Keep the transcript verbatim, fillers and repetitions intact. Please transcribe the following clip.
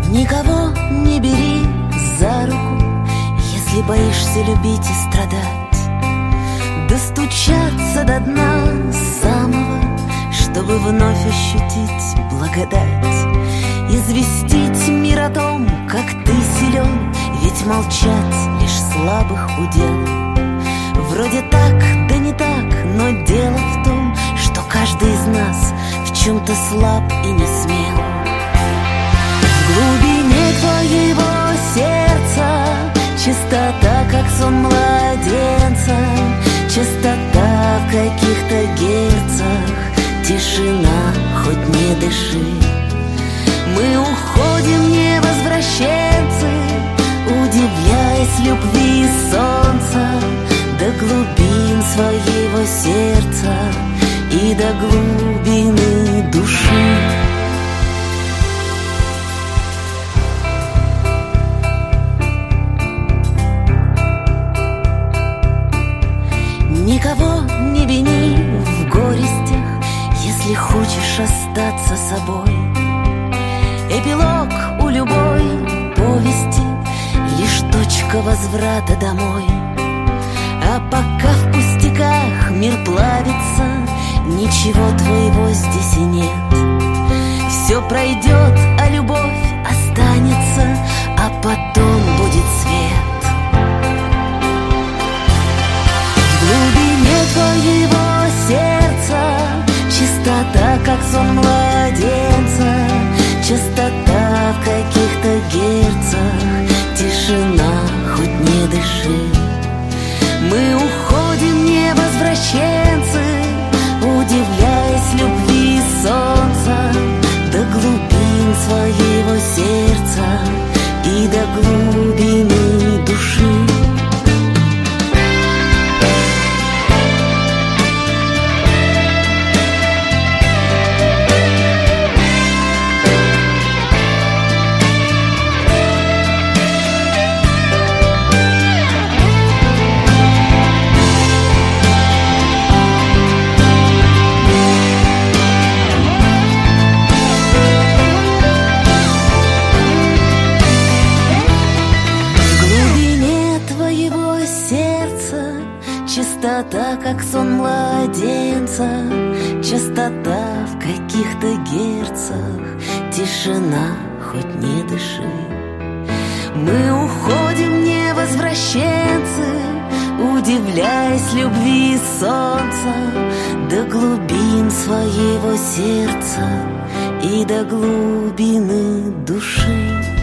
Никого не бери за руку, если боишься любить и страдать. Достучаться до дна самого, чтобы вновь ощутить благодать. Известить мир о том, как ты силен, ведь молчать лишь слабых удел. Вроде так, да не так, но дело в том, что каждый из нас в чем-то слаб и не смел. В глубине твоего сердца чистота, как сон младенца, чистота в каких-то герцах, тишина, хоть не дыши. Мы уходим, не возвращенцы, удивляясь любви солнца, до глубин своего сердца и до глубины души. Никого не вини в горестях, если хочешь остаться собой. Эпилог у любой повести — лишь точка возврата домой. А пока в пустяках мир плавится, ничего твоего здесь и нет. Все пройдет, а любовь останется, а потом будет свет. В глубине твоего сердца чистота, как сон младенца, чистота в каких-то герцах, тишина, хоть не дыши. Мы уходим, не возвращенцы, удивляясь любви солнца, до глубин своего сердца и до глубины души. Чистота, как сон младенца, чистота в каких-то герцах, тишина, хоть не дыши. Мы уходим, не возвращенцы, удивляясь любви солнца, до глубин своего сердца и до глубины души.